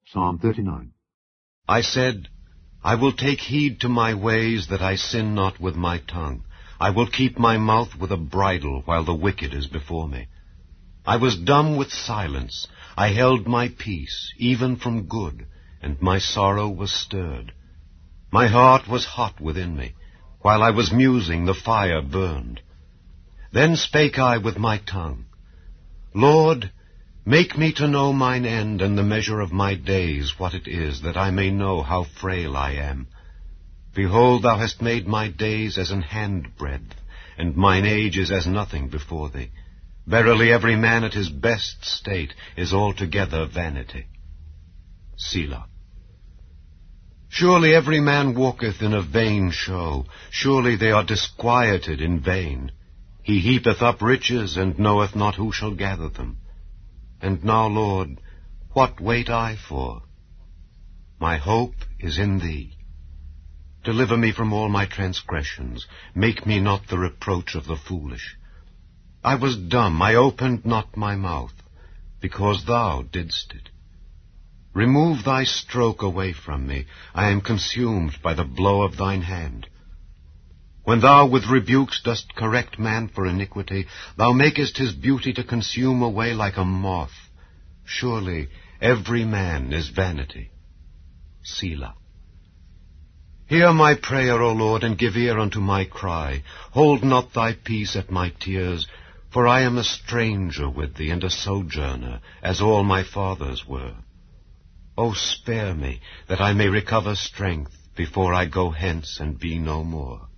Psalm 39. I said, I will take heed to my ways, that I sin not with my tongue. I will keep my mouth with a bridle, while the wicked is before me. I was dumb with silence. I held my peace, even from good, and my sorrow was stirred. My heart was hot within me. While I was musing, the fire burned. Then spake I with my tongue, Lord, make me to know mine end, and the measure of my days, what it is, that I may know how frail I am. Behold, thou hast made my days as an handbreadth, and mine age is as nothing before thee. Verily every man at his best state is altogether vanity. Selah. Surely every man walketh in a vain show. Surely they are disquieted in vain. He heapeth up riches, and knoweth not who shall gather them. And now, Lord, what wait I for? My hope is in thee. Deliver me from all my transgressions. Make me not the reproach of the foolish. I was dumb, I opened not my mouth, because thou didst it. Remove thy stroke away from me. I am consumed by the blow of thine hand. When thou with rebukes dost correct man for iniquity, thou makest his beauty to consume away like a moth. Surely every man is vanity. Selah. Hear my prayer, O Lord, and give ear unto my cry. Hold not thy peace at my tears, for I am a stranger with thee, and a sojourner, as all my fathers were. O spare me, that I may recover strength, before I go hence and be no more.